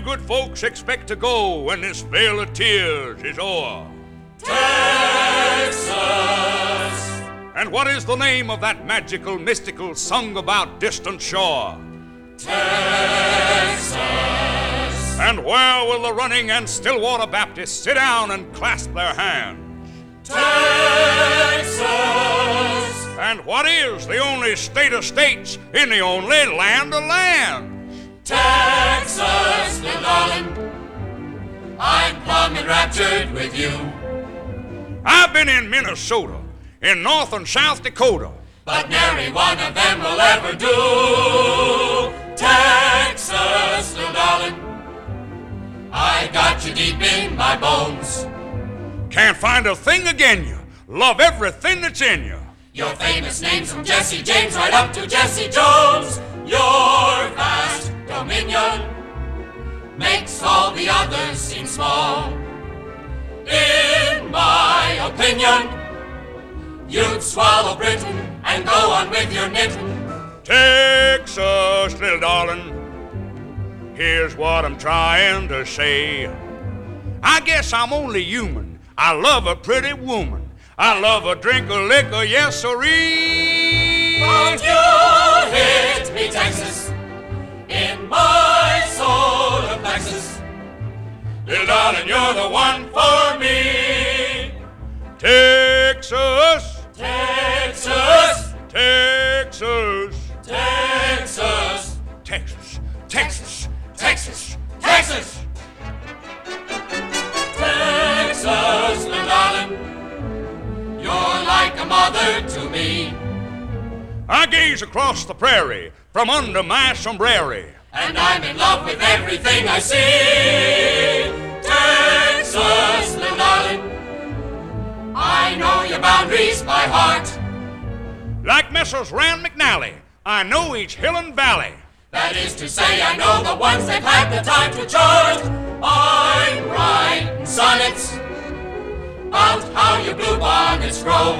good folks expect to go when this vale of tears is o'er? Texas! And what is the name of that magical, mystical, sung-about distant shore? Texas! And where will the running and Stillwater Baptists sit down and clasp their hands? Texas! And what is the only state of states in the only land of lands? Texas, little darling, I'm plumb enraptured with you. I've been in Minnesota, in North and South Dakota, but nary one of them will ever do. Texas, little darling, I got you deep in my bones. Can't find a thing again you, love everything that's in you. Your famous names from Jesse James right up to Jesse Jones. Your vast dominion makes all the others seem small. In my opinion, you'd swallow Britain and go on with your knitting. Texas, little darling, here's what I'm trying to say. I guess I'm only human. I love a pretty woman. I love a drink of liquor, yes sirree. But you hit me, Texas, in my solar plexus. Little darling, you're the one for me. Texas, Texas, Texas, Texas, Texas, Texas, Texas, Texas, Texas, little darling, you're like a mother to me. I gaze across the prairie from under my sombrero, And I'm in love with everything I see. Texas, little darling, I know your boundaries by heart. like Mrs. Rand McNally, I know each hill and valley. That is to say, I know the ones that had the time to chart. I'm writing sonnets about how your blue bonnets grow.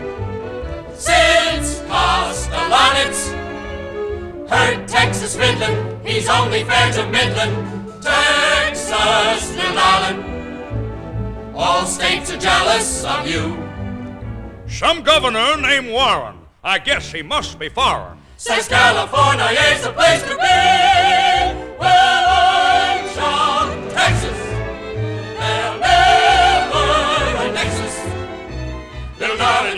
Since Castellanets heard Texas fiddlin', he's only fair to middlin'. Texas, little darling, all states are jealous of you. Some governor named Warren, I guess he must be foreign. Says California is the place to be. Well, I'm Sean, Texas. There'll never a nexus. Little darling,